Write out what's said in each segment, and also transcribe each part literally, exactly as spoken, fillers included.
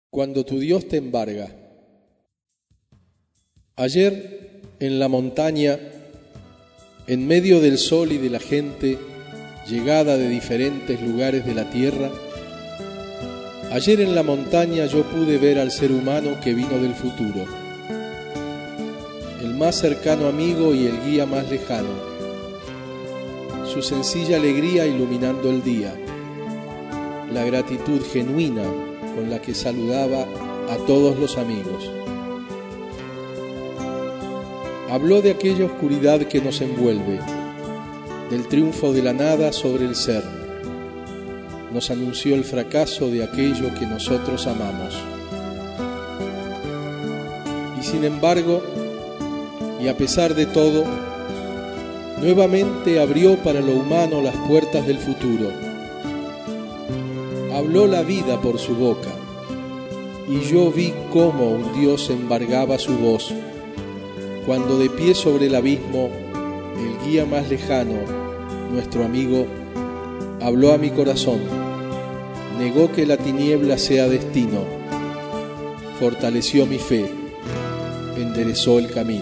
Cuando tu Dios te embarga. Ayer en la montaña, en medio del sol y de la gente llegada de diferentes lugares de la tierra, ayer en la montaña yo pude ver al ser humano que vino del futuro, el más cercano amigo y el guía más lejano, su sencilla alegría iluminando el día, la gratitud genuina con la que saludaba a todos los amigos. Habló de aquella oscuridad que nos envuelve, del triunfo de la nada sobre el ser. Nos anunció el fracaso de aquello que nosotros amamos. Y sin embargo, y a pesar de todo, nuevamente abrió para lo humano las puertas del futuro. Habló la vida por su boca, y yo vi cómo un Dios embargaba su voz, cuando de pie sobre el abismo, el guía más lejano, nuestro amigo, habló a mi corazón, negó que la tiniebla sea destino, fortaleció mi fe, enderezó el camino.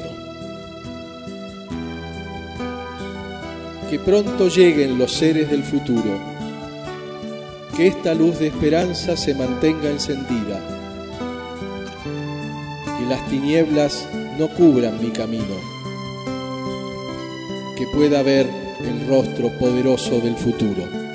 Que pronto lleguen los seres del futuro, que esta luz de esperanza se mantenga encendida, que las tinieblas no cubran mi camino, que pueda ver el rostro poderoso del futuro.